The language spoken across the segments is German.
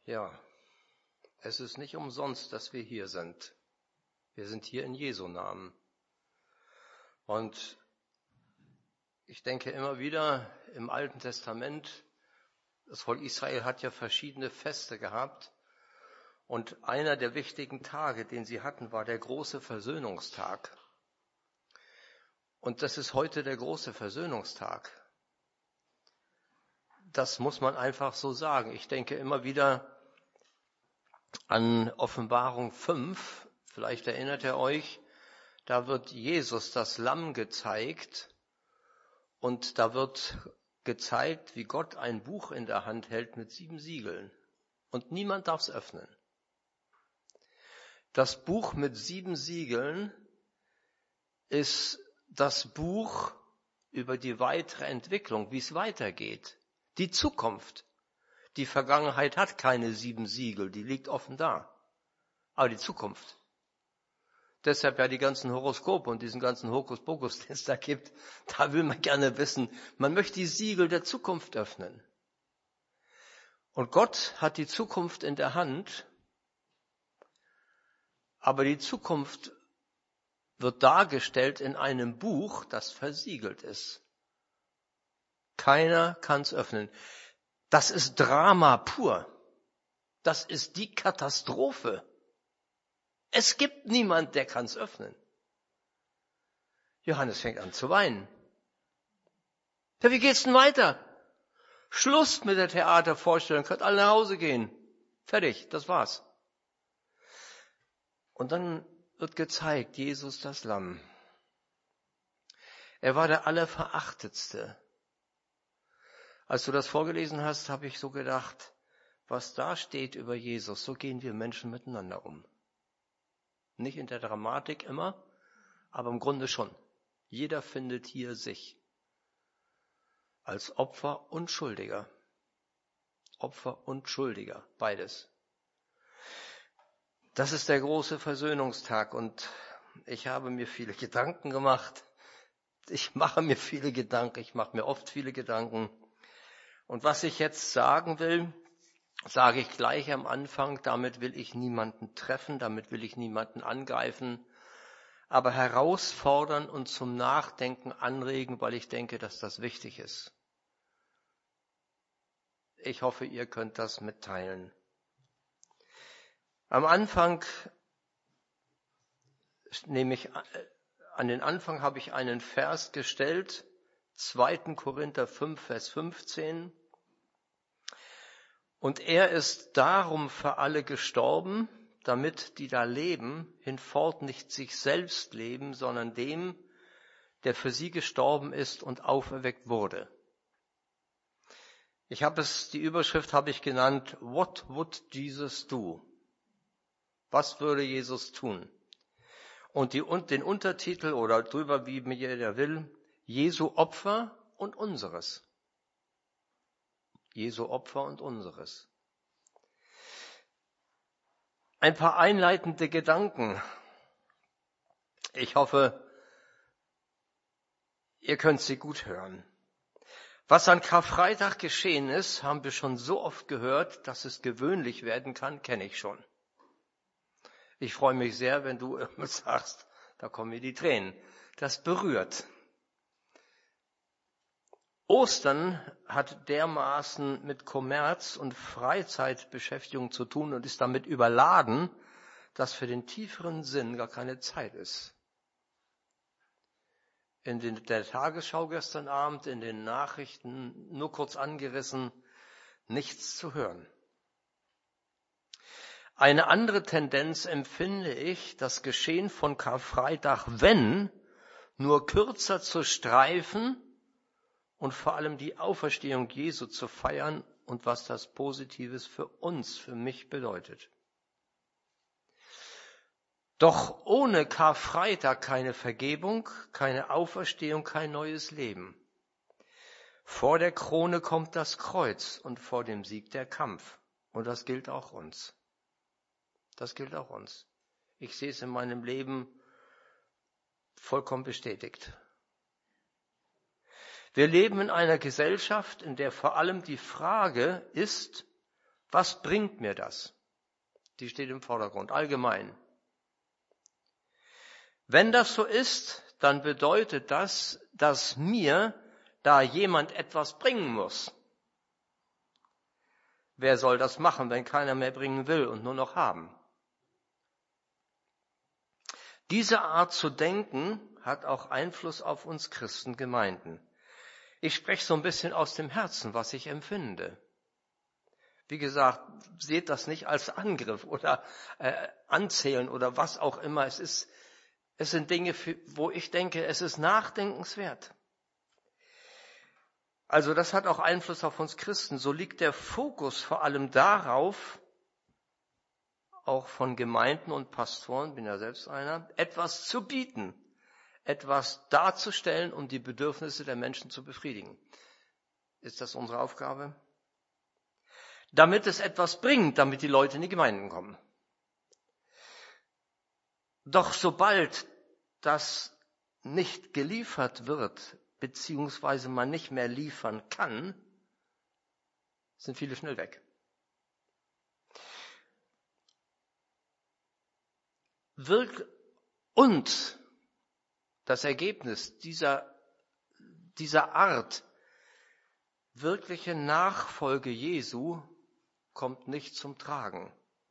Ja, es ist nicht umsonst, dass wir hier sind. Wir sind hier in Jesu Namen. Und ich denke immer wieder im Alten Testament, das Volk Israel hat ja verschiedene Feste gehabt. Und einer der wichtigen Tage, den sie hatten, war der große Versöhnungstag. Und das ist heute der große Versöhnungstag. Das muss man einfach so sagen. Ich denke immer wieder an Offenbarung 5, vielleicht erinnert ihr euch, da wird Jesus, das Lamm, gezeigt und da wird gezeigt, wie Gott ein Buch in der Hand hält mit 7 Siegeln und niemand darf es öffnen. Das Buch mit 7 Siegeln ist das Buch über die weitere Entwicklung, wie es weitergeht, die Zukunft. Die Vergangenheit hat keine 7 Siegel, die liegt offen da. Aber die Zukunft. Deshalb ja die ganzen Horoskope und diesen ganzen Hokuspokus, den es da gibt, da will man gerne wissen, man möchte die Siegel der Zukunft öffnen. Und Gott hat die Zukunft in der Hand, aber die Zukunft wird dargestellt in einem Buch, das versiegelt ist. Keiner kann es öffnen. Das ist Drama pur. Das ist die Katastrophe. Es gibt niemand, der kann es öffnen. Johannes fängt an zu weinen. Ja, wie geht's denn weiter? Schluss mit der Theatervorstellung, könnt alle nach Hause gehen. Fertig, das war's. Und dann wird gezeigt, Jesus das Lamm. Er war der Allerverachtetste. Als du das vorgelesen hast, habe ich so gedacht, was da steht über Jesus, so gehen wir Menschen miteinander um. Nicht in der Dramatik immer, aber im Grunde schon. Jeder findet hier sich als Opfer und Schuldiger. Opfer und Schuldiger, beides. Das ist der große Versöhnungstag und ich habe mir viele Gedanken gemacht. Ich mache mir oft viele Gedanken. Und was ich jetzt sagen will, sage ich gleich am Anfang, damit will ich niemanden treffen, damit will ich niemanden angreifen, aber herausfordern und zum Nachdenken anregen, weil ich denke, dass das wichtig ist. Ich hoffe, ihr könnt das mitteilen. An den Anfang habe ich einen Vers gestellt, 2. Korinther 5, Vers 15. Und er ist darum für alle gestorben, damit die da leben, hinfort nicht sich selbst leben, sondern dem, der für sie gestorben ist und auferweckt wurde. Die Überschrift habe ich genannt, What would Jesus do? Was würde Jesus tun? Und den Untertitel oder drüber, wie mir jeder will, Jesu Opfer und unseres. Jesu Opfer und unseres. Ein paar einleitende Gedanken. Ich hoffe, ihr könnt sie gut hören. Was an Karfreitag geschehen ist, haben wir schon so oft gehört, dass es gewöhnlich werden kann, kenne ich schon. Ich freue mich sehr, wenn du irgendwas sagst, da kommen mir die Tränen. Das berührt. Ostern hat dermaßen mit Kommerz und Freizeitbeschäftigung zu tun und ist damit überladen, dass für den tieferen Sinn gar keine Zeit ist. In der Tagesschau gestern Abend, in den Nachrichten, nur kurz angerissen, nichts zu hören. Eine andere Tendenz empfinde ich, das Geschehen von Karfreitag, wenn, nur kürzer zu streifen und vor allem die Auferstehung Jesu zu feiern und was das Positives für uns, für mich bedeutet. Doch ohne Karfreitag keine Vergebung, keine Auferstehung, kein neues Leben. Vor der Krone kommt das Kreuz und vor dem Sieg der Kampf. Und das gilt auch uns. Das gilt auch uns. Ich sehe es in meinem Leben vollkommen bestätigt. Wir leben in einer Gesellschaft, in der vor allem die Frage ist, Was bringt mir das? Die steht im Vordergrund, allgemein. Wenn das so ist, dann bedeutet das, dass mir da jemand etwas bringen muss. Wer soll das machen, wenn keiner mehr bringen will und nur noch haben? Diese Art zu denken hat auch Einfluss auf uns Christengemeinden. Ich spreche so ein bisschen aus dem Herzen, was ich empfinde. Wie gesagt, seht das nicht als Angriff oder Anzählen oder was auch immer. Es sind Dinge, wo ich denke, es ist nachdenkenswert. Also das hat auch Einfluss auf uns Christen. So liegt der Fokus vor allem darauf, auch von Gemeinden und Pastoren, bin ja selbst einer, etwas zu bieten, etwas darzustellen, um die Bedürfnisse der Menschen zu befriedigen. Ist das unsere Aufgabe? Damit es etwas bringt, damit die Leute in die Gemeinden kommen. Doch sobald das nicht geliefert wird, beziehungsweise man nicht mehr liefern kann, sind viele schnell weg. Und das Ergebnis dieser Art, wirkliche Nachfolge Jesu, kommt nicht zum Tragen.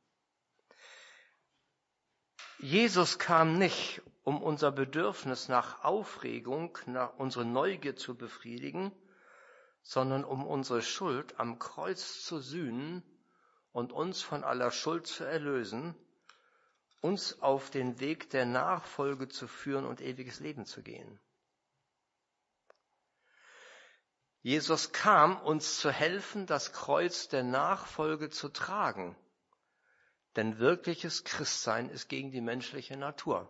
Jesus kam nicht, um unser Bedürfnis nach Aufregung, nach unsere Neugier zu befriedigen, sondern um unsere Schuld am Kreuz zu sühnen und uns von aller Schuld zu erlösen, uns auf den Weg der Nachfolge zu führen und ewiges Leben zu gehen. Jesus kam, uns zu helfen, das Kreuz der Nachfolge zu tragen. Denn wirkliches Christsein ist gegen die menschliche Natur.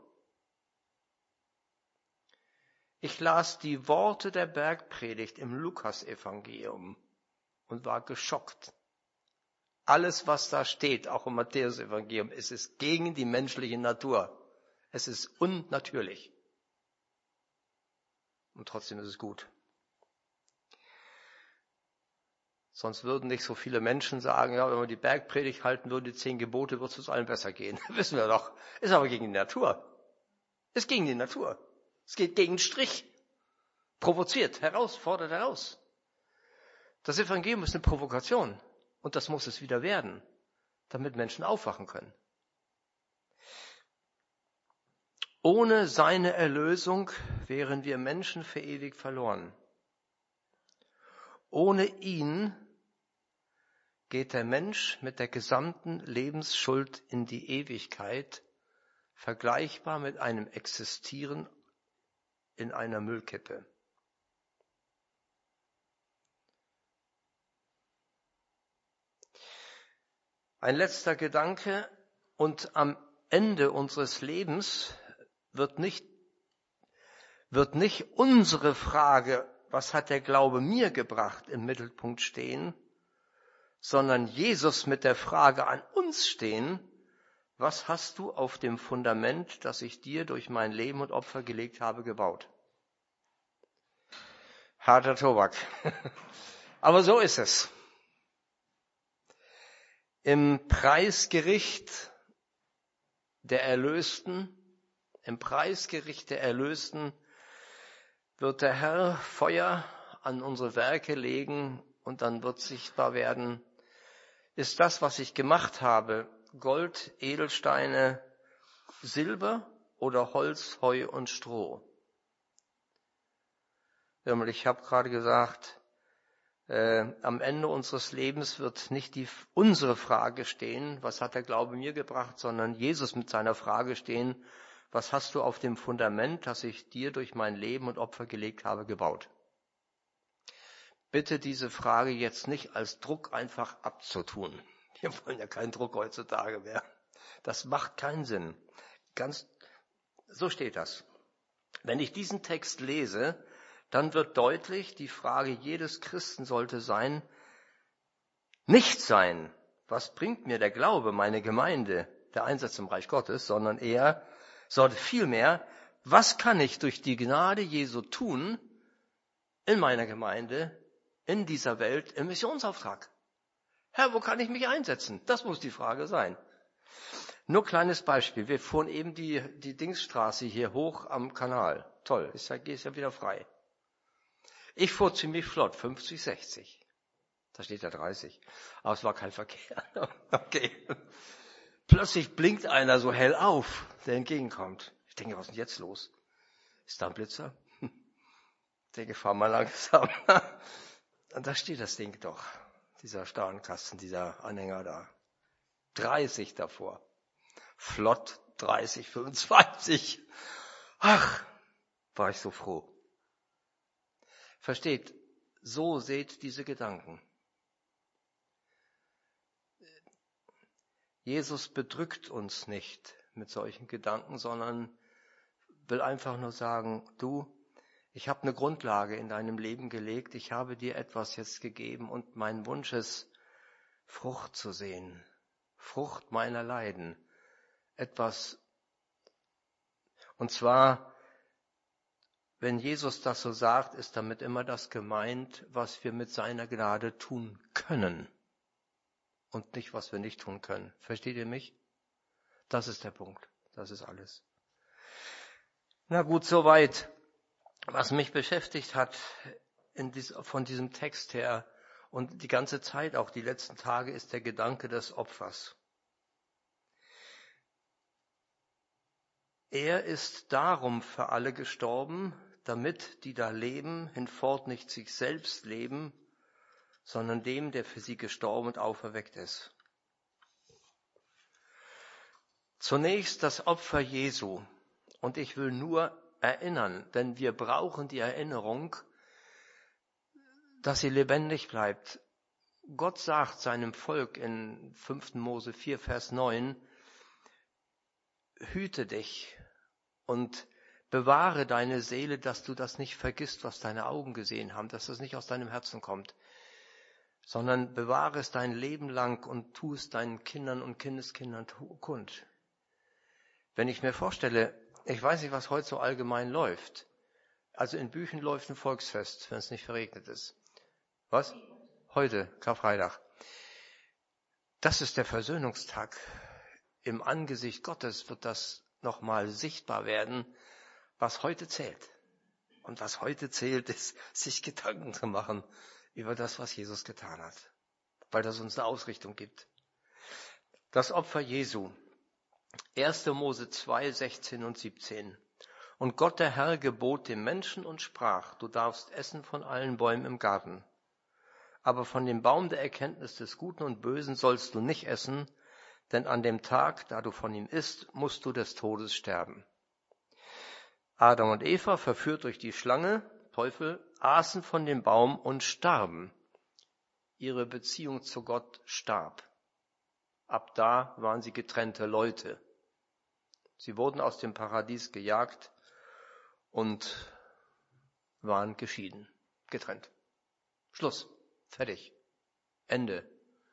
Ich las die Worte der Bergpredigt im Lukasevangelium und war geschockt. Alles, was da steht, auch im Matthäusevangelium, es ist gegen die menschliche Natur. Es ist unnatürlich. Und trotzdem ist es gut. Sonst würden nicht so viele Menschen sagen, ja, wenn wir die Bergpredigt halten würden, die 10 Gebote, wird es uns allen besser gehen. Wissen wir doch. Ist aber gegen die Natur. Ist gegen die Natur. Es geht gegen den Strich. Provoziert, fordert heraus. Das Evangelium ist eine Provokation. Und das muss es wieder werden, damit Menschen aufwachen können. Ohne seine Erlösung wären wir Menschen für ewig verloren. Ohne ihn geht der Mensch mit der gesamten Lebensschuld in die Ewigkeit, vergleichbar mit einem Existieren in einer Müllkippe. Ein letzter Gedanke: Und am Ende unseres Lebens wird nicht unsere Frage, was hat der Glaube mir gebracht, im Mittelpunkt stehen, sondern Jesus mit der Frage an uns stehen: Was hast du auf dem Fundament, das ich dir durch mein Leben und Opfer gelegt habe, gebaut? Harter Tobak. Aber so ist es. Im Preisgericht der Erlösten wird der Herr Feuer an unsere Werke legen und dann wird sichtbar werden, ist das, was ich gemacht habe, Gold, Edelsteine, Silber oder Holz, Heu und Stroh? Ich habe gerade gesagt, am Ende unseres Lebens wird nicht unsere Frage stehen, was hat der Glaube mir gebracht, sondern Jesus mit seiner Frage stehen: Was hast du auf dem Fundament, das ich dir durch mein Leben und Opfer gelegt habe, gebaut? Bitte diese Frage jetzt nicht als Druck einfach abzutun. Wir wollen ja keinen Druck heutzutage mehr. Das macht keinen Sinn. So steht das. Wenn ich diesen Text lese, dann wird deutlich, die Frage jedes Christen sollte nicht sein, was bringt mir der Glaube, meine Gemeinde, der Einsatz im Reich Gottes, sondern sollte vielmehr, was kann ich durch die Gnade Jesu tun in meiner Gemeinde, in dieser Welt, im Missionsauftrag? Herr, wo kann ich mich einsetzen? Das muss die Frage sein. Nur kleines Beispiel. Wir fuhren eben die Dingsstraße hier hoch am Kanal. Toll, ist ja wieder frei. Ich fuhr ziemlich flott, 50, 60. Da steht ja 30. Aber es war kein Verkehr. Okay. Plötzlich blinkt einer so hell auf, der entgegenkommt. Ich denke, was ist denn jetzt los? Ist da ein Blitzer? Ich denke, fahr mal langsam. Und da steht das Ding doch. Dieser Stahlkasten, dieser Anhänger da. 30 davor. Flott 30, 25. Ach, war ich so froh. Versteht, so seht diese Gedanken. Jesus bedrückt uns nicht mit solchen Gedanken, sondern will einfach nur sagen, du, ich habe eine Grundlage in deinem Leben gelegt, ich habe dir etwas jetzt gegeben und mein Wunsch ist, Frucht zu sehen, Frucht meiner Leiden, etwas. Und zwar, wenn Jesus das so sagt, ist damit immer das gemeint, was wir mit seiner Gnade tun können und nicht, was wir nicht tun können. Versteht ihr mich? Das ist der Punkt. Das ist alles. Na gut, soweit. Was mich beschäftigt hat von diesem Text her und die ganze Zeit, auch die letzten Tage, ist der Gedanke des Opfers. Er ist darum für alle gestorben, damit die da leben, hinfort nicht sich selbst leben, sondern dem, der für sie gestorben und auferweckt ist. Zunächst das Opfer Jesu. Und ich will nur erinnern, denn wir brauchen die Erinnerung, dass sie lebendig bleibt. Gott sagt seinem Volk in 5. Mose 4, Vers 9, hüte dich und bewahre deine Seele, dass du das nicht vergisst, was deine Augen gesehen haben, dass das nicht aus deinem Herzen kommt, sondern bewahre es dein Leben lang und tu es deinen Kindern und Kindeskindern kund. Wenn ich mir vorstelle, ich weiß nicht, was heute so allgemein läuft. Also in Büchen läuft ein Volksfest, wenn es nicht verregnet ist. Was? Heute, Karfreitag. Das ist der Versöhnungstag. Im Angesicht Gottes wird das nochmal sichtbar werden, was heute zählt. Und was heute zählt, ist, sich Gedanken zu machen über das, was Jesus getan hat. Weil das uns eine Ausrichtung gibt. Das Opfer Jesu. 1. Mose 2, 16 und 17. Und Gott der Herr gebot dem Menschen und sprach, du darfst essen von allen Bäumen im Garten. Aber von dem Baum der Erkenntnis des Guten und Bösen sollst du nicht essen, denn an dem Tag, da du von ihm isst, musst du des Todes sterben. Adam und Eva, verführt durch die Schlange, Teufel, aßen von dem Baum und starben. Ihre Beziehung zu Gott starb. Ab da waren sie getrennte Leute. Sie wurden aus dem Paradies gejagt und waren geschieden, getrennt. Schluss, fertig, Ende.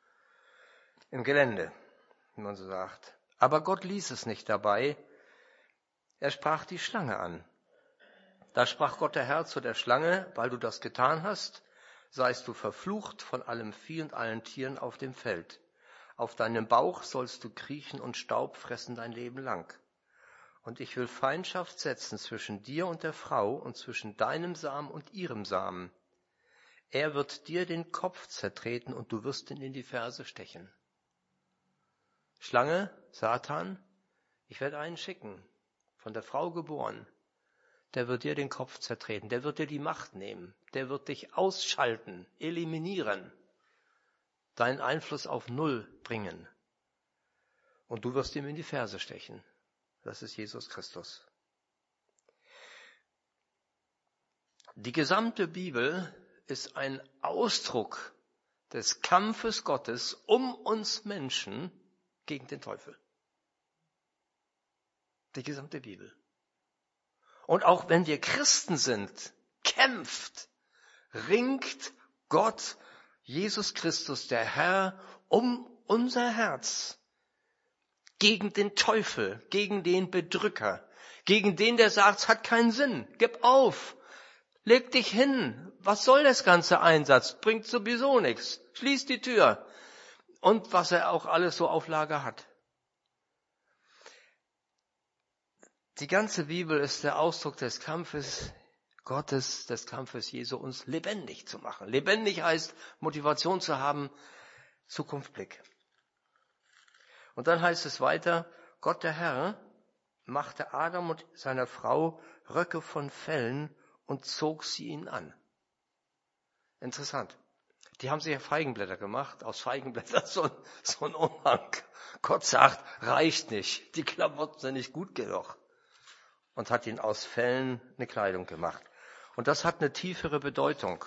Im Gelände, wie man so sagt. Aber Gott ließ es nicht dabei. Er sprach die Schlange an. Da sprach Gott der Herr zu der Schlange, weil du das getan hast, seist du verflucht von allem Vieh und allen Tieren auf dem Feld. Auf deinem Bauch sollst du kriechen und Staub fressen dein Leben lang. Und ich will Feindschaft setzen zwischen dir und der Frau und zwischen deinem Samen und ihrem Samen. Er wird dir den Kopf zertreten und du wirst ihn in die Ferse stechen. Schlange, Satan, ich werde einen schicken, von der Frau geboren. Der wird dir den Kopf zertreten, der wird dir die Macht nehmen, der wird dich ausschalten, eliminieren, deinen Einfluss auf Null bringen. Und du wirst ihm in die Ferse stechen. Das ist Jesus Christus. Die gesamte Bibel ist ein Ausdruck des Kampfes Gottes um uns Menschen gegen den Teufel. Die gesamte Bibel. Und auch wenn wir Christen sind, ringt Gott, Jesus Christus, der Herr, um unser Herz. Gegen den Teufel, gegen den Bedrücker, gegen den, der sagt, es hat keinen Sinn, gib auf, leg dich hin, was soll das ganze Einsatz, bringt sowieso nichts, schließ die Tür. und was er auch alles so auf Lager hat. Die ganze Bibel ist der Ausdruck des Kampfes Gottes, des Kampfes Jesu, uns lebendig zu machen. Lebendig heißt, Motivation zu haben, Zukunftsblick. Und dann heißt es weiter, Gott der Herr machte Adam und seiner Frau Röcke von Fellen und zog sie ihnen an. Interessant. Die haben sich ja Feigenblätter gemacht, aus Feigenblättern so ein Umhang. Gott sagt, reicht nicht, die Klamotten sind nicht gut genug. Und hat ihnen aus Fellen eine Kleidung gemacht. Und das hat eine tiefere Bedeutung.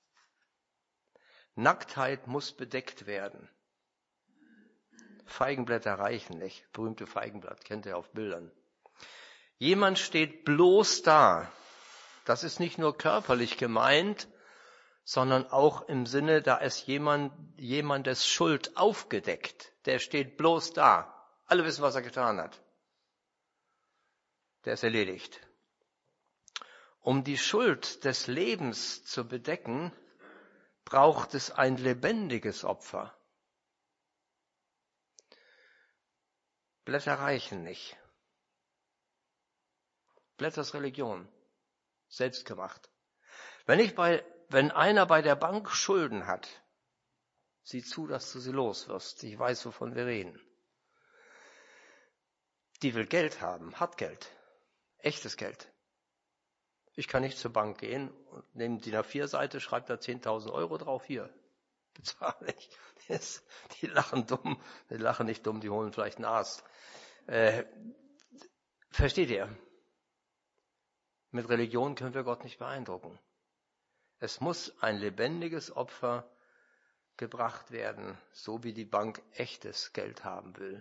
Nacktheit muss bedeckt werden. Feigenblätter reichen nicht. Berühmte Feigenblatt, kennt ihr auf Bildern. Jemand steht bloß da. Das ist nicht nur körperlich gemeint, sondern auch im Sinne, da ist jemandes Schuld aufgedeckt. Der steht bloß da. Alle wissen, was er getan hat. Der ist erledigt. Um die Schuld des Lebens zu bedecken, braucht es ein lebendiges Opfer. Blätter reichen nicht. Blätter ist Religion. Selbstgemacht. Wenn einer bei der Bank Schulden hat, sieh zu, dass du sie los wirst. Ich weiß, wovon wir reden. Die will Geld haben, hat Geld. Echtes Geld. Ich kann nicht zur Bank gehen und nehme die A4-Seite, schreibe da 10.000 Euro drauf, hier, bezahle ich. Die lachen dumm, die lachen nicht dumm, die holen vielleicht einen Arzt. Versteht ihr? Mit Religion können wir Gott nicht beeindrucken. Es muss ein lebendiges Opfer gebracht werden, so wie die Bank echtes Geld haben will.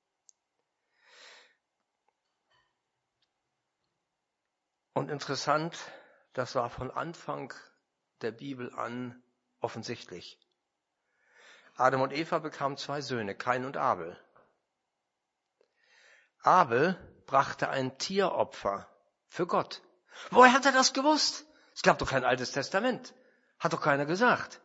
Und interessant, das war von Anfang der Bibel an offensichtlich. Adam und Eva bekamen 2 Söhne, Kain und Abel. Abel brachte ein Tieropfer für Gott. Woher hat er das gewusst? Es gab doch kein Altes Testament. Hat doch keiner gesagt.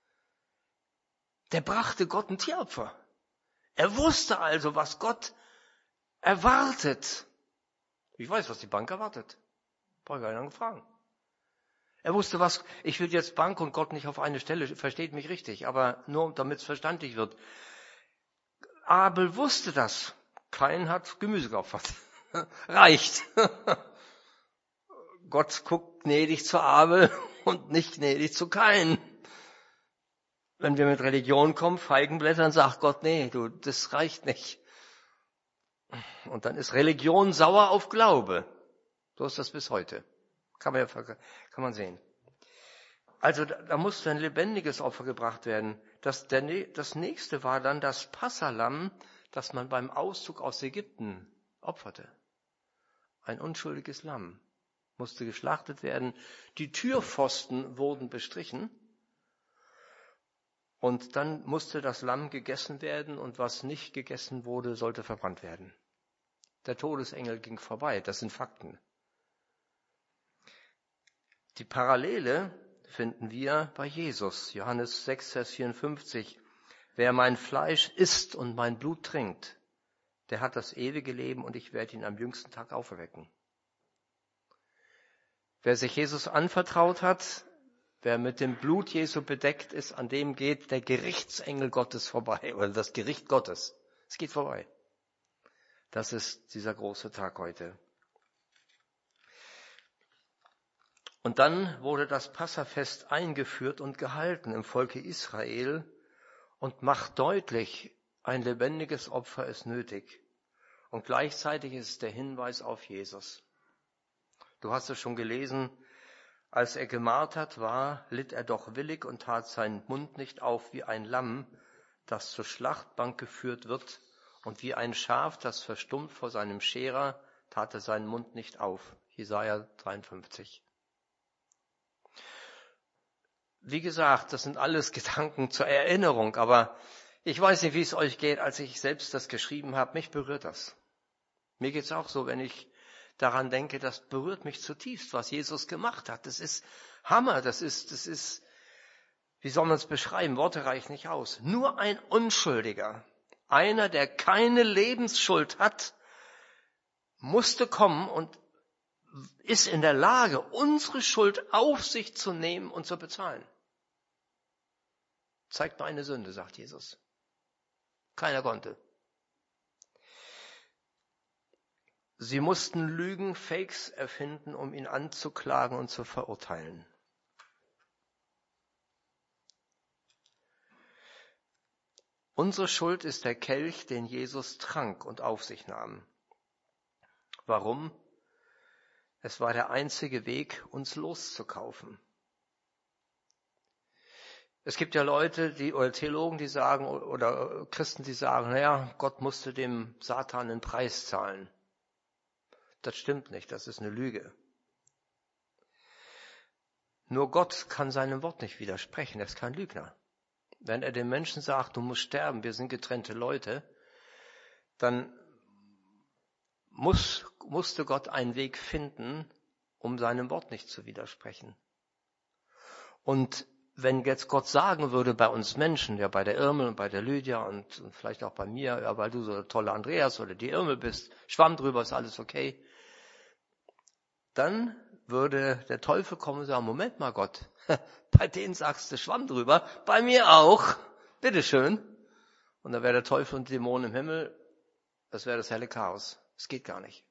Der brachte Gott ein Tieropfer. Er wusste also, was Gott erwartet. Ich weiß, was die Bank erwartet. Brauche ich gar nicht fragen. Er wusste was, ich will jetzt Bank und Gott nicht auf eine Stelle, versteht mich richtig, aber nur damit es verständlich wird. Abel wusste das. Kain hat Gemüse geopfert. Reicht. Gott guckt gnädig zu Abel und nicht gnädig zu Kain. Wenn wir mit Religion kommen, Feigenblättern, sagt Gott, nee, das reicht nicht. Und dann ist Religion sauer auf Glaube. So ist das bis heute. Kann man sehen. Also da musste ein lebendiges Opfer gebracht werden. Das nächste war dann das Passalamm, das man beim Auszug aus Ägypten opferte. Ein unschuldiges Lamm musste geschlachtet werden. Die Türpfosten wurden bestrichen. Und dann musste das Lamm gegessen werden und was nicht gegessen wurde, sollte verbrannt werden. Der Todesengel ging vorbei. Das sind Fakten. Die Parallele finden wir bei Jesus. Johannes 6, Vers 54. Wer mein Fleisch isst und mein Blut trinkt, der hat das ewige Leben und ich werde ihn am jüngsten Tag auferwecken. Wer sich Jesus anvertraut hat, wer mit dem Blut Jesu bedeckt ist, an dem geht der Gerichtsengel Gottes vorbei oder das Gericht Gottes. Es geht vorbei. Das ist dieser große Tag heute. Und dann wurde das Passafest eingeführt und gehalten im Volke Israel und macht deutlich, ein lebendiges Opfer ist nötig. Und gleichzeitig ist es der Hinweis auf Jesus. Du hast es schon gelesen, als er gemartert war, litt er doch willig und tat seinen Mund nicht auf wie ein Lamm, das zur Schlachtbank geführt wird, und wie ein Schaf, das verstummt vor seinem Scherer, tat er seinen Mund nicht auf. Jesaja 53. Wie gesagt, das sind alles Gedanken zur Erinnerung, aber ich weiß nicht, wie es euch geht, als ich selbst das geschrieben habe. Mich berührt das. Mir geht's auch so, wenn ich daran denke, das berührt mich zutiefst, was Jesus gemacht hat. Das ist Hammer, das ist Wie soll man es beschreiben? Worte reichen nicht aus. Nur ein Unschuldiger, einer, der keine Lebensschuld hat, musste kommen und ist in der Lage, unsere Schuld auf sich zu nehmen und zu bezahlen. Zeigt nur eine Sünde, sagt Jesus. Keiner konnte. Sie mussten Lügen, Fakes erfinden, um ihn anzuklagen und zu verurteilen. Unsere Schuld ist der Kelch, den Jesus trank und auf sich nahm. Warum? Es war der einzige Weg, uns loszukaufen. Es gibt ja Leute, oder Theologen, die sagen, oder Christen, die sagen, naja, Gott musste dem Satan einen Preis zahlen. Das stimmt nicht, das ist eine Lüge. Nur Gott kann seinem Wort nicht widersprechen, er ist kein Lügner. Wenn er dem Menschen sagt, du musst sterben, wir sind getrennte Leute, dann musste Gott einen Weg finden, um seinem Wort nicht zu widersprechen. Und wenn jetzt Gott sagen würde bei uns Menschen, ja bei der Irmel und bei der Lydia und vielleicht auch bei mir, ja weil du so der tolle Andreas oder die Irmel bist, Schwamm drüber, ist alles okay, dann würde der Teufel kommen und sagen, Moment mal Gott, bei denen sagst du Schwamm drüber, bei mir auch, bitteschön. Und dann wäre der Teufel und Dämonen im Himmel, das wäre das helle Chaos. Es geht gar nicht.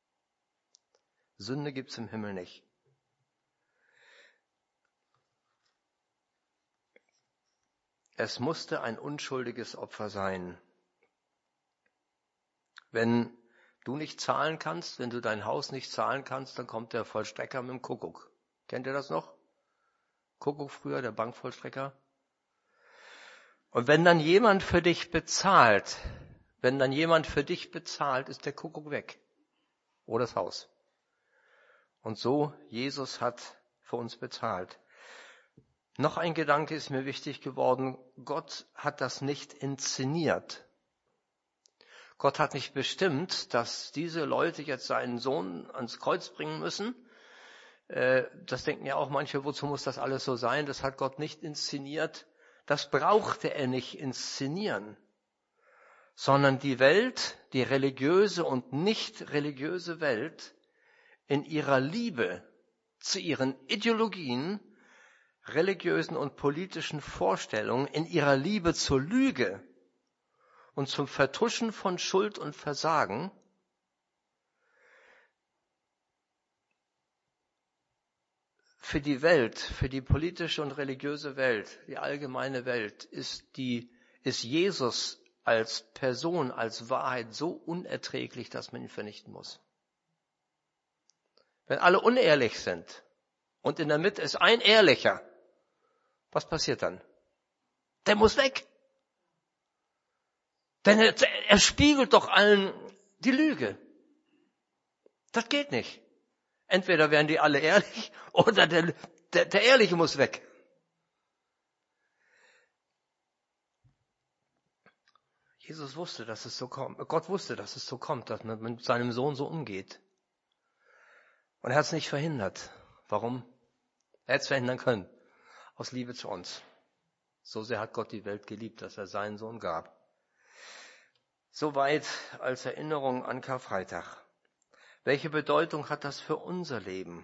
Sünde gibt's im Himmel nicht. Es musste ein unschuldiges Opfer sein. Wenn du nicht zahlen kannst, wenn du dein Haus nicht zahlen kannst, dann kommt der Vollstrecker mit dem Kuckuck. Kennt ihr das noch? Kuckuck früher, der Bankvollstrecker. Und wenn dann jemand für dich bezahlt, ist der Kuckuck weg. Oder das Haus. Und so, Jesus hat für uns bezahlt. Noch ein Gedanke ist mir wichtig geworden. Gott hat das nicht inszeniert. Gott hat nicht bestimmt, dass diese Leute jetzt seinen Sohn ans Kreuz bringen müssen. Das denken ja auch manche, wozu muss das alles so sein? Das hat Gott nicht inszeniert. Das brauchte er nicht inszenieren. Sondern die Welt, die religiöse und nicht religiöse Welt, in ihrer Liebe zu ihren Ideologien, religiösen und politischen Vorstellungen, in ihrer Liebe zur Lüge und zum Vertuschen von Schuld und Versagen, für die Welt, für die politische und religiöse Welt, die allgemeine Welt, ist Jesus als Person, als Wahrheit so unerträglich, dass man ihn vernichten muss. Wenn alle unehrlich sind und in der Mitte ist ein Ehrlicher, was passiert dann? Der muss weg. Denn er spiegelt doch allen die Lüge. Das geht nicht. Entweder werden die alle ehrlich oder der Ehrliche muss weg. Jesus wusste, dass es so kommt. Gott wusste, dass es so kommt, dass man mit seinem Sohn so umgeht. Und er hat es nicht verhindert. Warum? Er hätte es verhindern können. Aus Liebe zu uns. So sehr hat Gott die Welt geliebt, dass er seinen Sohn gab. Soweit als Erinnerung an Karfreitag. Welche Bedeutung hat das für unser Leben?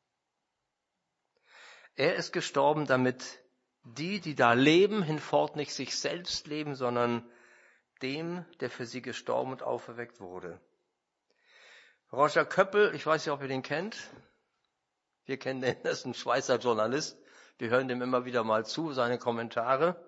Er ist gestorben, damit die da leben, hinfort nicht sich selbst leben, sondern dem, der für sie gestorben und auferweckt wurde. Roger Köppel, ich weiß nicht, ob ihr den kennt. Wir kennen den, das ist ein Schweizer Journalist. Wir hören dem immer wieder mal zu, seine Kommentare.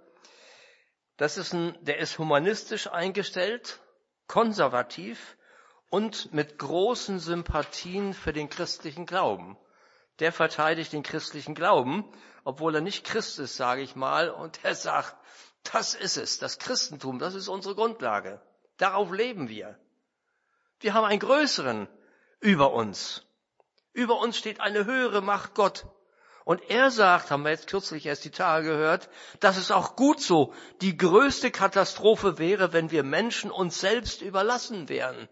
Der ist humanistisch eingestellt, konservativ und mit großen Sympathien für den christlichen Glauben. Der verteidigt den christlichen Glauben, obwohl er nicht Christ ist, sage ich mal, und er sagt, das ist es, das Christentum, das ist unsere Grundlage. Darauf leben wir. Wir haben einen größeren über uns. Über uns steht eine höhere Macht, Gott. Und er sagt, haben wir jetzt kürzlich erst die Tage gehört, dass es auch gut so, die größte Katastrophe wäre, wenn wir Menschen uns selbst überlassen wären.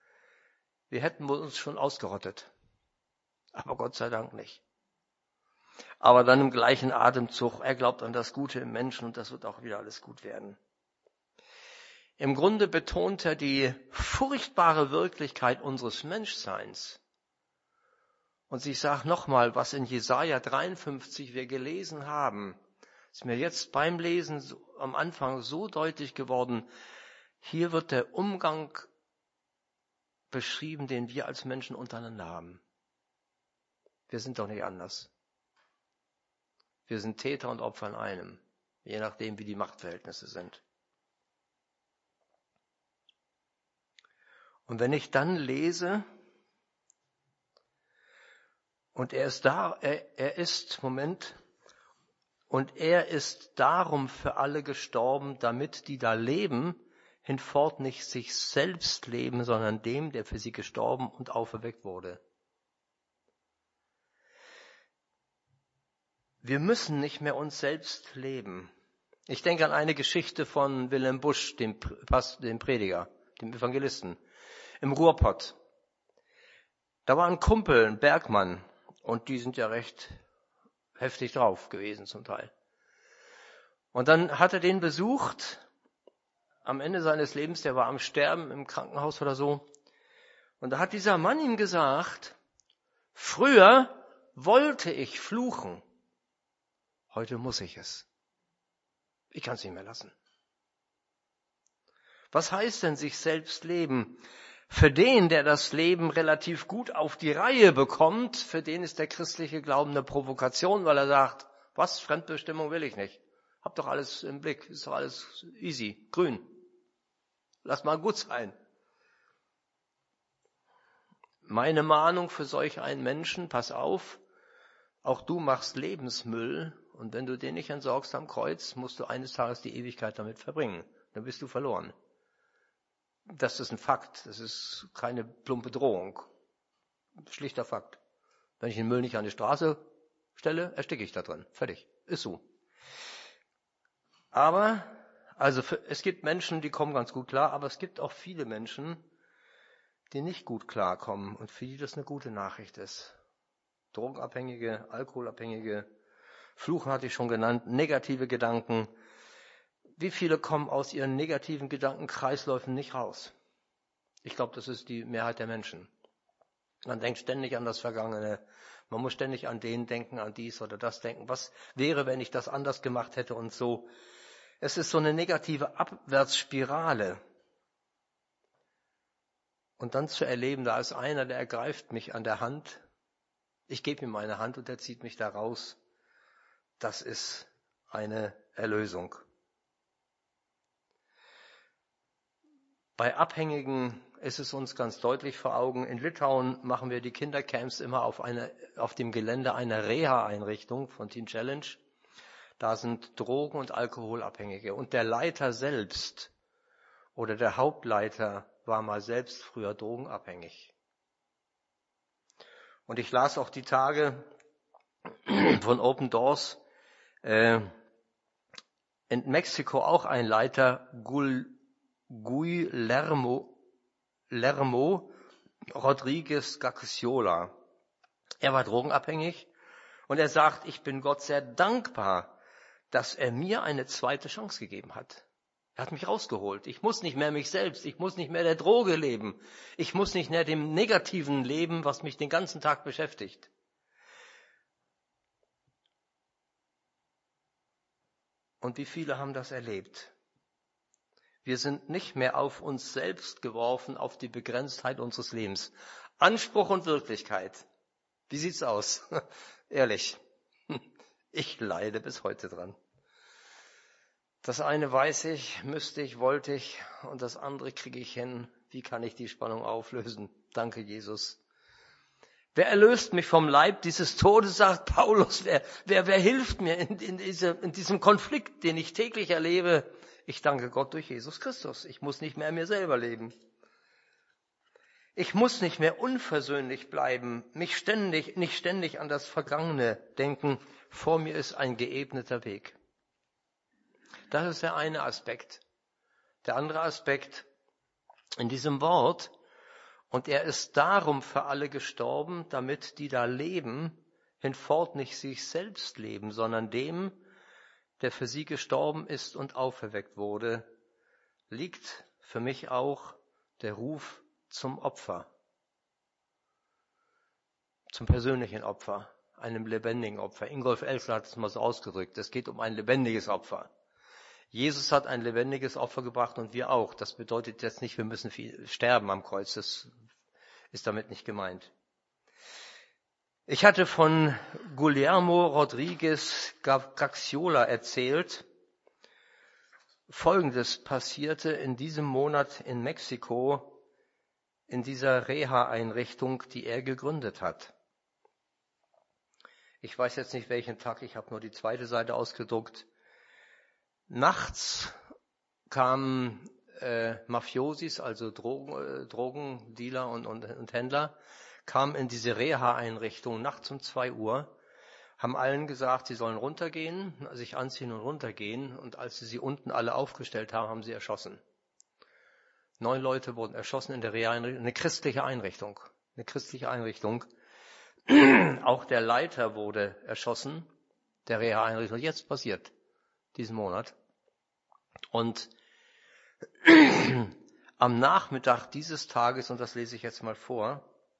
Wir hätten uns schon ausgerottet. Aber Gott sei Dank nicht. Aber dann im gleichen Atemzug, er glaubt an das Gute im Menschen und das wird auch wieder alles gut werden. Im Grunde betont er die furchtbare Wirklichkeit unseres Menschseins. Und ich sage nochmal, was in Jesaja 53 wir gelesen haben, ist mir jetzt beim Lesen am Anfang so deutlich geworden. Hier wird der Umgang beschrieben, den wir als Menschen untereinander haben. Wir sind doch nicht anders. Wir sind Täter und Opfer in einem, je nachdem, wie die Machtverhältnisse sind. Und wenn ich dann lese, und er ist darum für alle gestorben, damit die da leben, hinfort nicht sich selbst leben, sondern dem, der für sie gestorben und auferweckt wurde. Wir müssen nicht mehr uns selbst leben. Ich denke an eine Geschichte von Wilhelm Busch, dem Prediger, dem Evangelisten, im Ruhrpott. Da war ein Kumpel, ein Bergmann, und die sind ja recht heftig drauf gewesen zum Teil. Und dann hat er den besucht, am Ende seines Lebens, der war am Sterben im Krankenhaus oder so. Und da hat dieser Mann ihm gesagt, früher wollte ich fluchen, heute muss ich es. Ich kann es nicht mehr lassen. Was heißt denn sich selbst leben? Für den, der das Leben relativ gut auf die Reihe bekommt, für den ist der christliche Glauben eine Provokation, weil er sagt, was, Fremdbestimmung will ich nicht. Hab doch alles im Blick, ist doch alles easy, grün. Lass mal gut sein. Meine Mahnung für solch einen Menschen, pass auf, auch du machst Lebensmüll und wenn du den nicht entsorgst am Kreuz, musst du eines Tages die Ewigkeit damit verbringen. Dann bist du verloren. Das ist ein Fakt, das ist keine plumpe Drohung. Schlichter Fakt. Wenn ich den Müll nicht an die Straße stelle, ersticke ich da drin. Fertig. Ist so. Aber, es gibt Menschen, die kommen ganz gut klar, aber es gibt auch viele Menschen, die nicht gut klarkommen und für die das eine gute Nachricht ist. Drogenabhängige, Alkoholabhängige, Fluchen hatte ich schon genannt, negative Gedanken. Wie viele kommen aus ihren negativen Gedankenkreisläufen nicht raus? Ich glaube, das ist die Mehrheit der Menschen. Man denkt ständig an das Vergangene. Man muss ständig an den denken, an dies oder das denken. Was wäre, wenn ich das anders gemacht hätte und so? Es ist so eine negative Abwärtsspirale. Und dann zu erleben, da ist einer, der ergreift mich an der Hand. Ich gebe ihm meine Hand und er zieht mich da raus. Das ist eine Erlösung. Bei Abhängigen ist es uns ganz deutlich vor Augen. In Litauen machen wir die Kindercamps immer auf dem Gelände einer Reha-Einrichtung von Teen Challenge. Da sind Drogen- und Alkoholabhängige. Und der Leiter selbst oder der Hauptleiter war mal selbst früher drogenabhängig. Und ich las auch die Tage von Open Doors, in Mexiko auch ein Leiter, Guillermo Rodriguez Gaxiola. Er war drogenabhängig und er sagt, ich bin Gott sehr dankbar, dass er mir eine zweite Chance gegeben hat. Er hat mich rausgeholt. Ich muss nicht mehr mich selbst, ich muss nicht mehr der Droge leben. Ich muss nicht mehr dem Negativen leben, was mich den ganzen Tag beschäftigt. Und wie viele haben das erlebt? Wir sind nicht mehr auf uns selbst geworfen, auf die Begrenztheit unseres Lebens. Anspruch und Wirklichkeit. Wie sieht's aus? Ehrlich. Ich leide bis heute dran. Das eine weiß ich, müsste ich, wollte ich und das andere kriege ich hin. Wie kann ich die Spannung auflösen? Danke, Jesus. Wer erlöst mich vom Leib dieses Todes, sagt Paulus. Wer hilft mir in diesem Konflikt, den ich täglich erlebe? Ich danke Gott durch Jesus Christus. Ich muss nicht mehr mir selber leben. Ich muss nicht mehr unversöhnlich bleiben, nicht ständig an das Vergangene denken. Vor mir ist ein geebneter Weg. Das ist der eine Aspekt. Der andere Aspekt in diesem Wort, und er ist darum für alle gestorben, damit die da leben, hinfort nicht sich selbst leben, sondern dem, der für sie gestorben ist und auferweckt wurde, liegt für mich auch der Ruf zum Opfer, zum persönlichen Opfer, einem lebendigen Opfer. Ingolf Elster hat es mal so ausgedrückt, es geht um ein lebendiges Opfer. Jesus hat ein lebendiges Opfer gebracht und wir auch. Das bedeutet jetzt nicht, wir müssen viel sterben am Kreuz, das ist damit nicht gemeint. Ich hatte von Guillermo Rodriguez Gaxiola erzählt. Folgendes passierte in diesem Monat in Mexiko, in dieser Reha-Einrichtung, die er gegründet hat. Ich weiß jetzt nicht, welchen Tag, ich habe nur die zweite Seite ausgedruckt. Nachts kamen Mafiosis, also Drogendealer und Händler, kamen in diese Reha-Einrichtung nachts um 2 Uhr, haben allen gesagt, sie sollen runtergehen, sich anziehen und runtergehen. Und als sie unten alle aufgestellt haben, haben sie erschossen. 9 Leute wurden erschossen in der Reha-Einrichtung, eine christliche Einrichtung. Auch der Leiter wurde erschossen, der Reha-Einrichtung. Jetzt passiert, diesen Monat. Und am Nachmittag dieses Tages, und das lese ich jetzt mal vor,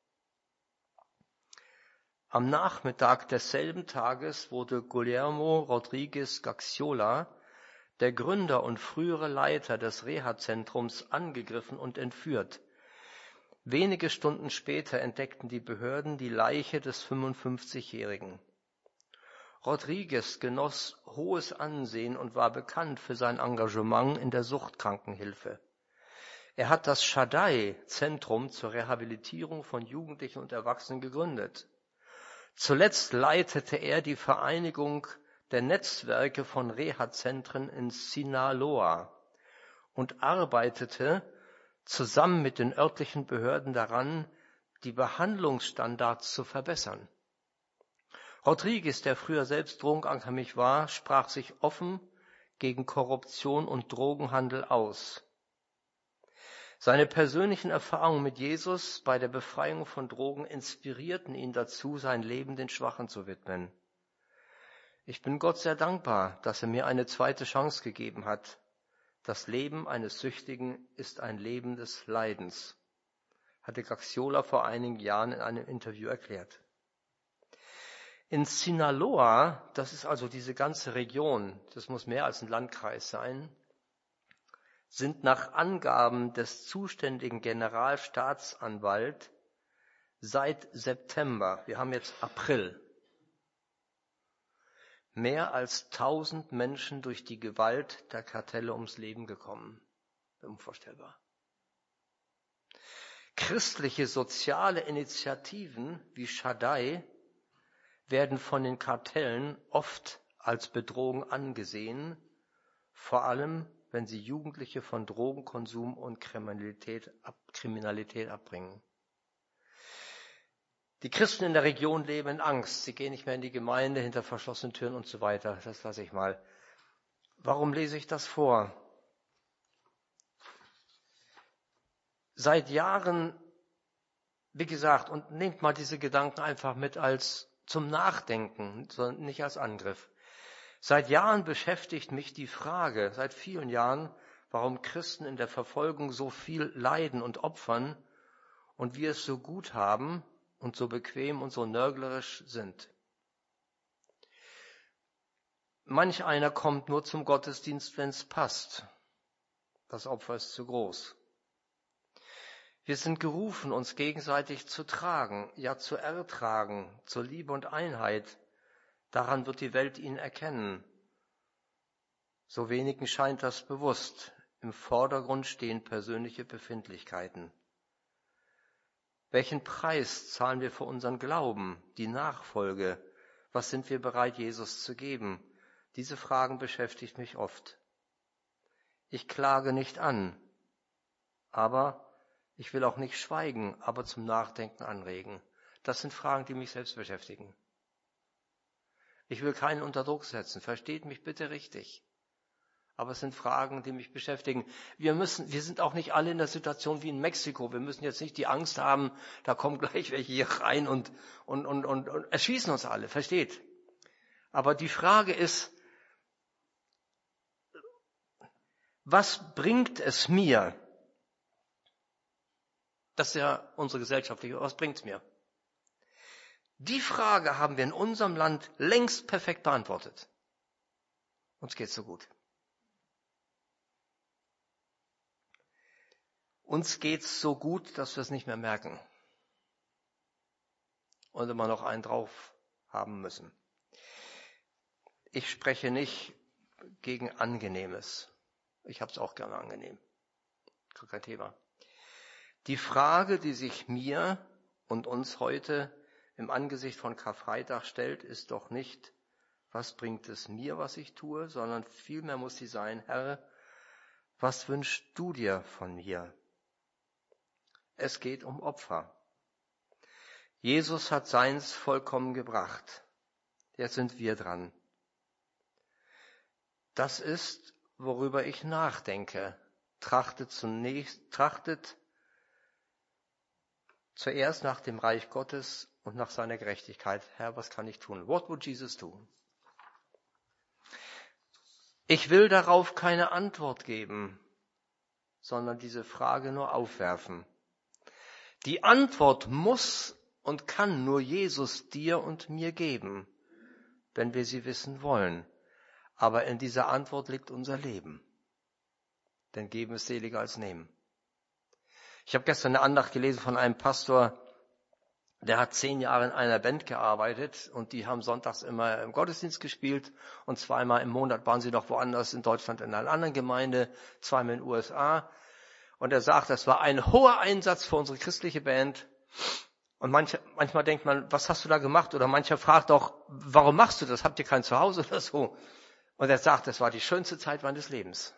am Nachmittag desselben Tages wurde Guillermo Rodriguez Gaxiola, der Gründer und frühere Leiter des Reha-Zentrums, angegriffen und entführt. Wenige Stunden später entdeckten die Behörden die Leiche des 55-Jährigen. Rodriguez genoss hohes Ansehen und war bekannt für sein Engagement in der Suchtkrankenhilfe. Er hat das Shaddai-Zentrum zur Rehabilitierung von Jugendlichen und Erwachsenen gegründet. Zuletzt leitete er die Vereinigung der Netzwerke von Reha-Zentren in Sinaloa und arbeitete zusammen mit den örtlichen Behörden daran, die Behandlungsstandards zu verbessern. Rodriguez, der früher selbst drogenabhängig war, sprach sich offen gegen Korruption und Drogenhandel aus. Seine persönlichen Erfahrungen mit Jesus bei der Befreiung von Drogen inspirierten ihn dazu, sein Leben den Schwachen zu widmen. Ich bin Gott sehr dankbar, dass er mir eine zweite Chance gegeben hat. Das Leben eines Süchtigen ist ein Leben des Leidens, hatte Gaxiola vor einigen Jahren in einem Interview erklärt. In Sinaloa, das ist also diese ganze Region, das muss mehr als ein Landkreis sein, sind nach Angaben des zuständigen Generalstaatsanwalts seit September, wir haben jetzt April, mehr als 1000 Menschen durch die Gewalt der Kartelle ums Leben gekommen. Unvorstellbar. Christliche soziale Initiativen wie Shaddai werden von den Kartellen oft als Bedrohung angesehen, vor allem wenn sie Jugendliche von Drogenkonsum und Kriminalität abbringen. Die Christen in der Region leben in Angst. Sie gehen nicht mehr in die Gemeinde, hinter verschlossenen Türen und so weiter. Das lasse ich mal. Warum lese ich das vor? Seit Jahren, wie gesagt, und nehmt mal diese Gedanken einfach mit als zum Nachdenken, sondern nicht als Angriff. Seit Jahren beschäftigt mich die Frage, seit vielen Jahren, warum Christen in der Verfolgung so viel leiden und opfern und wir es so gut haben und so bequem und so nörglerisch sind. Manch einer kommt nur zum Gottesdienst, wenn es passt. Das Opfer ist zu groß. Wir sind gerufen, uns gegenseitig zu tragen, ja zu ertragen, zur Liebe und Einheit. Daran wird die Welt ihn erkennen. So wenigen scheint das bewusst. Im Vordergrund stehen persönliche Befindlichkeiten. Welchen Preis zahlen wir für unseren Glauben, die Nachfolge? Was sind wir bereit, Jesus zu geben? Diese Fragen beschäftigen mich oft. Ich klage nicht an, aber ich will auch nicht schweigen, aber zum Nachdenken anregen. Das sind Fragen, die mich selbst beschäftigen. Ich will keinen unter Druck setzen, versteht mich bitte richtig. Aber es sind Fragen, die mich beschäftigen. Wir sind auch nicht alle in der Situation wie in Mexiko. Wir müssen jetzt nicht die Angst haben, da kommen gleich welche hier rein und erschießen uns alle, versteht? Aber die Frage ist, was bringt es mir? Das ist ja unsere gesellschaftliche, was bringt's mir? Die Frage haben wir in unserem Land längst perfekt beantwortet. Uns geht's so gut. Uns geht's so gut, dass wir es nicht mehr merken. Und immer noch einen drauf haben müssen. Ich spreche nicht gegen Angenehmes. Ich habe es auch gerne angenehm. Kein Thema. Die Frage, die sich mir und uns heute im Angesicht von Karfreitag stellt, ist doch nicht, was bringt es mir, was ich tue, sondern vielmehr muss sie sein, Herr, was wünschst du dir von mir? Es geht um Opfer. Jesus hat seins vollkommen gebracht. Jetzt sind wir dran. Das ist, worüber ich nachdenke. Trachtet zuerst nach dem Reich Gottes und nach seiner Gerechtigkeit. Herr, was kann ich tun? What would Jesus do? Ich will darauf keine Antwort geben, sondern diese Frage nur aufwerfen. Die Antwort muss und kann nur Jesus dir und mir geben, wenn wir sie wissen wollen. Aber in dieser Antwort liegt unser Leben. Denn geben ist seliger als nehmen. Ich habe gestern eine Andacht gelesen von einem Pastor, der hat 10 Jahre in einer Band gearbeitet und die haben sonntags immer im Gottesdienst gespielt und 2-mal im Monat waren sie noch woanders in Deutschland in einer anderen Gemeinde, 2-mal in den USA. Und er sagt, das war ein hoher Einsatz für unsere christliche Band. Und manchmal denkt man, was hast du da gemacht? Oder mancher fragt auch, warum machst du das? Habt ihr kein Zuhause oder so? Und er sagt, das war die schönste Zeit meines Lebens.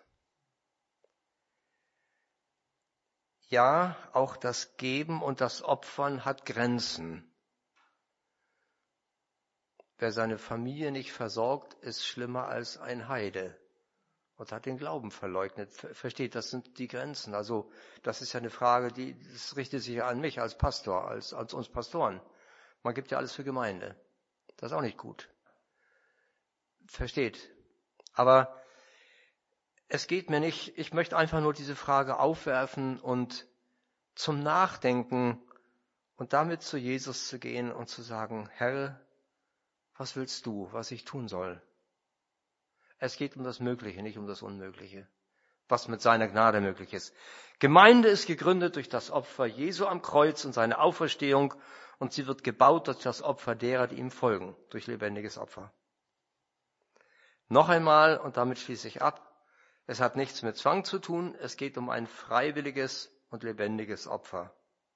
Ja, auch das Geben und das Opfern hat Grenzen. Wer seine Familie nicht versorgt, ist schlimmer als ein Heide und hat den Glauben verleugnet. Versteht, das sind die Grenzen. Also das ist ja eine Frage, das richtet sich ja an mich als Pastor, als uns Pastoren. Man gibt ja alles für Gemeinde. Das ist auch nicht gut. Versteht. Aber es geht mir nicht, ich möchte einfach nur diese Frage aufwerfen und zum Nachdenken und damit zu Jesus zu gehen und zu sagen, Herr, was willst du, was ich tun soll? Es geht um das Mögliche, nicht um das Unmögliche, was mit seiner Gnade möglich ist. Gemeinde ist gegründet durch das Opfer Jesu am Kreuz und seine Auferstehung und sie wird gebaut durch das Opfer derer, die ihm folgen, durch lebendiges Opfer. Noch einmal, und damit schließe ich ab, es hat nichts mit Zwang zu tun, es geht um ein freiwilliges und lebendiges Opfer.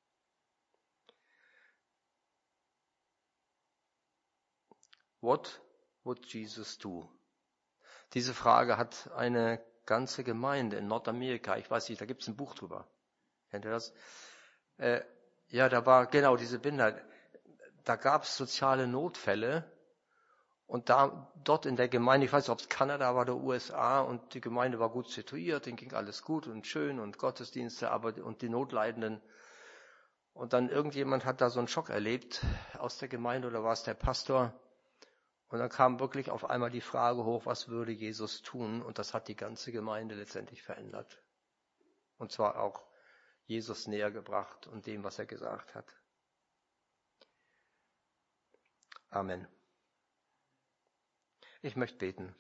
What would Jesus do? Diese Frage hat eine ganze Gemeinde in Nordamerika, ich weiß nicht, da gibt es ein Buch drüber. Kennt ihr das? Ja, da war genau diese Binder. Da gab es soziale Notfälle und dort in der Gemeinde, ich weiß nicht, ob es Kanada war oder USA, und die Gemeinde war gut situiert, denen ging alles gut und schön und Gottesdienste, und die Notleidenden. Und dann irgendjemand hat da so einen Schock erlebt aus der Gemeinde, oder war es der Pastor? Und dann kam wirklich auf einmal die Frage hoch, was würde Jesus tun? Und das hat die ganze Gemeinde letztendlich verändert. Und zwar auch Jesus näher gebracht und dem, was er gesagt hat. Amen. Ich möchte beten.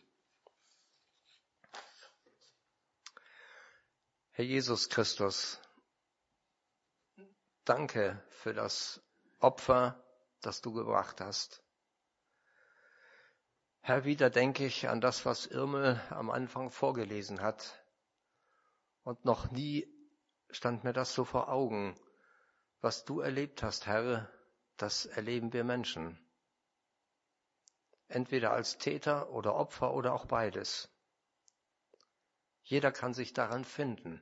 Herr Jesus Christus, danke für das Opfer, das du gebracht hast. Herr, wieder denke ich an das, was Irmel am Anfang vorgelesen hat. Und noch nie stand mir das so vor Augen. Was du erlebt hast, Herr, das erleben wir Menschen. Entweder als Täter oder Opfer oder auch beides. Jeder kann sich daran finden.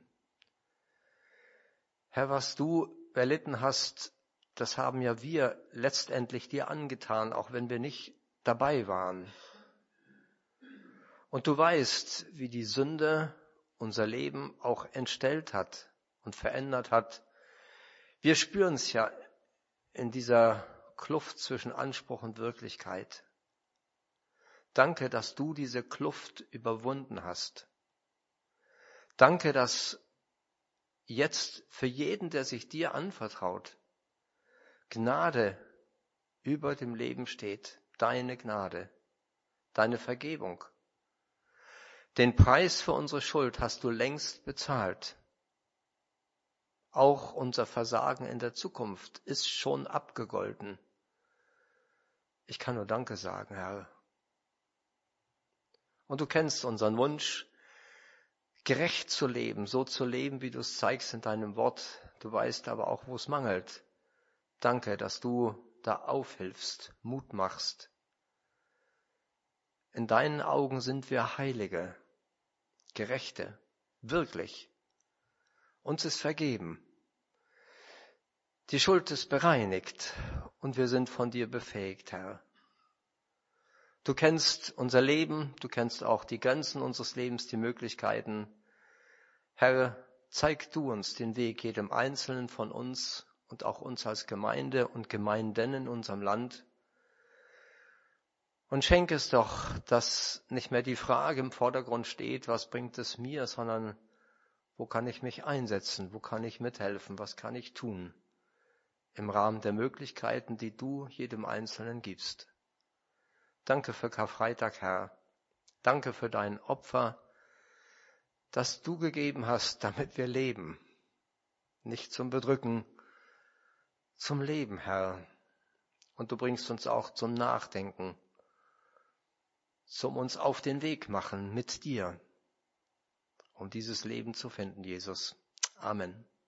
Herr, was du erlitten hast, das haben ja wir letztendlich dir angetan, auch wenn wir nicht dabei waren. Und du weißt, wie die Sünde unser Leben auch entstellt hat und verändert hat. Wir spüren es ja in dieser Kluft zwischen Anspruch und Wirklichkeit. Danke, dass du diese Kluft überwunden hast. Danke, dass jetzt für jeden, der sich dir anvertraut, Gnade über dem Leben steht. Deine Gnade, deine Vergebung. Den Preis für unsere Schuld hast du längst bezahlt. Auch unser Versagen in der Zukunft ist schon abgegolten. Ich kann nur Danke sagen, Herr. Und du kennst unseren Wunsch, gerecht zu leben, so zu leben, wie du es zeigst in deinem Wort. Du weißt aber auch, wo es mangelt. Danke, dass du da aufhilfst, Mut machst. In deinen Augen sind wir Heilige, Gerechte, wirklich. Uns ist vergeben. Die Schuld ist bereinigt und wir sind von dir befähigt, Herr. Du kennst unser Leben, du kennst auch die Grenzen unseres Lebens, die Möglichkeiten. Herr, zeig du uns den Weg, jedem Einzelnen von uns und auch uns als Gemeinde und Gemeinden in unserem Land. Und schenk es doch, dass nicht mehr die Frage im Vordergrund steht, was bringt es mir, sondern wo kann ich mich einsetzen, wo kann ich mithelfen, was kann ich tun im Rahmen der Möglichkeiten, die du jedem Einzelnen gibst. Danke für Karfreitag, Herr. Danke für dein Opfer, das du gegeben hast, damit wir leben. Nicht zum Bedrücken, zum Leben, Herr. Und du bringst uns auch zum Nachdenken, zum uns auf den Weg machen mit dir, um dieses Leben zu finden, Jesus. Amen.